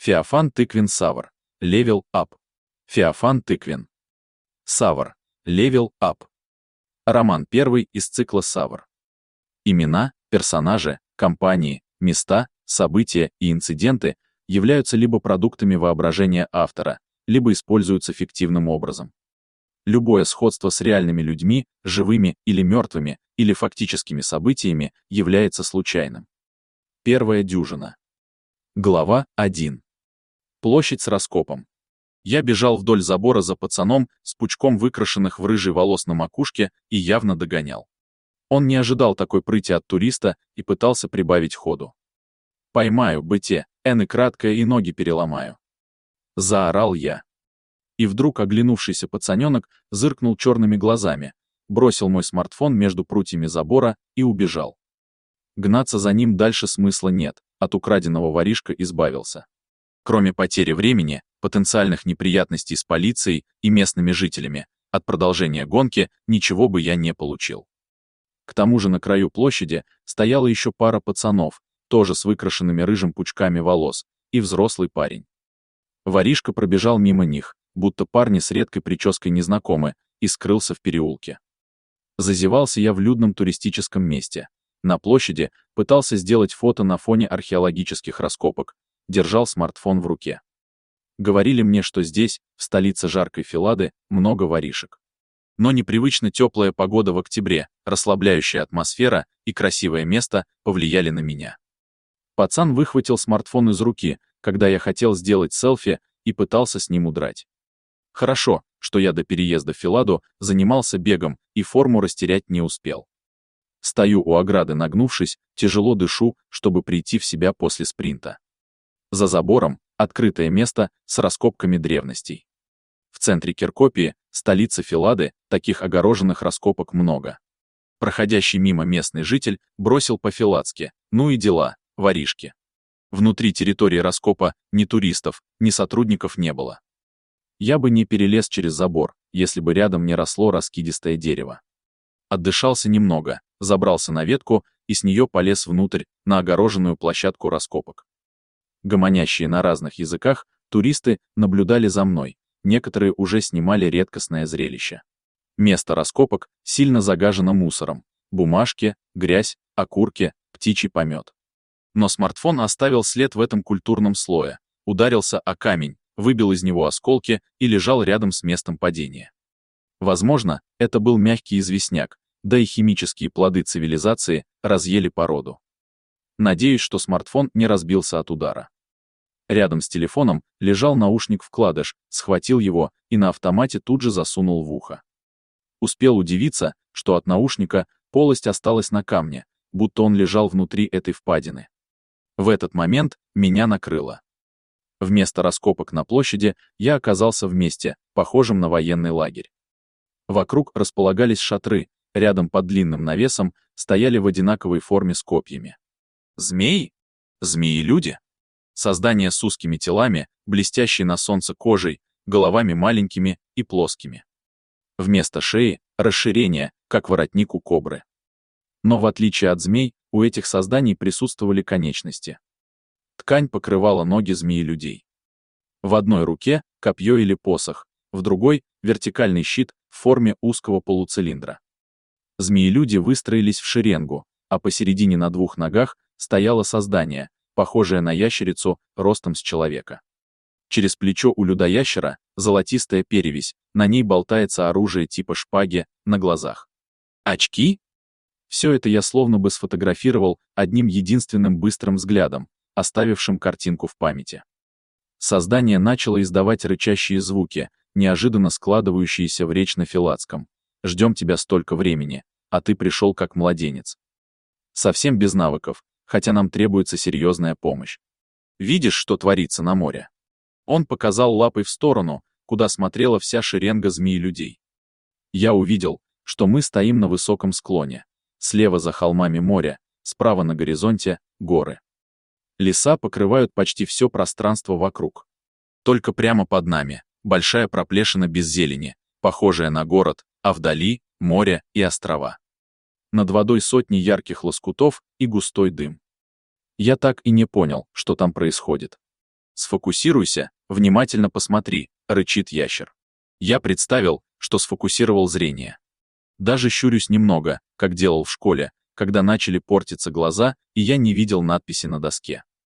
Феофан Тыквин Савр. Level Up. Феофан Тыквин. Савр. Level Up. Роман первый из цикла Савр. Имена, персонажи, компании, места, события и инциденты являются либо продуктами воображения автора, либо используются фиктивным образом. Любое сходство с реальными людьми, живыми или мертвыми, или фактическими событиями, является случайным. Первая дюжина. Глава 1. Площадь с раскопом. Я бежал вдоль забора за пацаном с пучком выкрашенных в рыжий волос на макушке и явно догонял. Он не ожидал такой прыти от туриста и пытался прибавить ходу. «Поймаю, быте, и краткое и ноги переломаю». Заорал я. И вдруг оглянувшийся пацаненок зыркнул черными глазами, бросил мой смартфон между прутьями забора и убежал. Гнаться за ним дальше смысла нет, от украденного воришка избавился. Кроме потери времени, потенциальных неприятностей с полицией и местными жителями, от продолжения гонки ничего бы я не получил. К тому же на краю площади стояла еще пара пацанов, тоже с выкрашенными рыжим пучками волос, и взрослый парень. Воришка пробежал мимо них, будто парни с редкой прической незнакомы, и скрылся в переулке. Зазевался я в людном туристическом месте. На площади пытался сделать фото на фоне археологических раскопок, держал смартфон в руке. Говорили мне, что здесь, в столице жаркой Феллады, много воришек. Но непривычно теплая погода в октябре, расслабляющая атмосфера и красивое место повлияли на меня. Пацан выхватил смартфон из руки, когда я хотел сделать селфи, и пытался с ним удрать. Хорошо, что я до переезда в Фелладу занимался бегом и форму растерять не успел. Стою у ограды нагнувшись, тяжело дышу, чтобы прийти в себя после спринта. За забором открытое место с раскопками древностей. В центре Керкопии, столицы Феллады, таких огороженных раскопок много. Проходящий мимо местный житель бросил по-фелладски: «Ну и дела, воришки». Внутри территории раскопа ни туристов, ни сотрудников не было. Я бы не перелез через забор, если бы рядом не росло раскидистое дерево. Отдышался немного, забрался на ветку и с нее полез внутрь, на огороженную площадку раскопок. Гомонящие на разных языках, туристы наблюдали за мной, некоторые уже снимали редкостное зрелище. Место раскопок сильно загажено мусором: бумажки, грязь, окурки, птичий помет. Но смартфон оставил след в этом культурном слое, ударился о камень, выбил из него осколки и лежал рядом с местом падения. Возможно, это был мягкий известняк, да и химические плоды цивилизации разъели породу. Надеюсь, что смартфон не разбился от удара. Рядом с телефоном лежал наушник-вкладыш, схватил его и на автомате тут же засунул в ухо. Успел удивиться, что от наушника полость осталась на камне, будто он лежал внутри этой впадины. В этот момент меня накрыло. Вместо раскопок на площади я оказался в месте, похожем на военный лагерь. Вокруг располагались шатры, рядом под длинным навесом стояли в одинаковой форме с копьями. Змеи? Змеи-люди? Создания с узкими телами, блестящей на солнце кожей, головами маленькими и плоскими. Вместо шеи — расширение, как воротник у кобры. Но в отличие от змей, у этих созданий присутствовали конечности. Ткань покрывала ноги змеи-людей. В одной руке — копье или посох, в другой — вертикальный щит в форме узкого полуцилиндра. Змеи-люди выстроились в шеренгу, а посередине на двух ногах стояло создание, похожее на ящерицу ростом с человека. Через плечо у людоящера золотистая перевесь, на ней болтается оружие типа шпаги, на глазах. Очки? Все это я словно бы сфотографировал одним единственным быстрым взглядом, оставившим картинку в памяти. Создание начало издавать рычащие звуки, неожиданно складывающиеся в речь на фелладском. «Ждем тебя столько времени, а ты пришел как младенец». Совсем без навыков, хотя нам требуется серьезная помощь. Видишь, что творится на море? Он показал лапой в сторону, куда смотрела вся шеренга змей-людей. Я увидел, что мы стоим на высоком склоне. Слева за холмами море, справа на горизонте — горы. Леса покрывают почти все пространство вокруг. Только прямо под нами — большая проплешина без зелени, похожая на город, а вдали — море и острова. Над водой сотни ярких лоскутов и густой дым. Я так и не понял, что там происходит. Сфокусируйся, внимательно посмотри, рычит ящер. Я представил, что сфокусировал зрение. Даже щурюсь немного, как делал в школе, когда начали портиться глаза, и я не видел надписи на доске.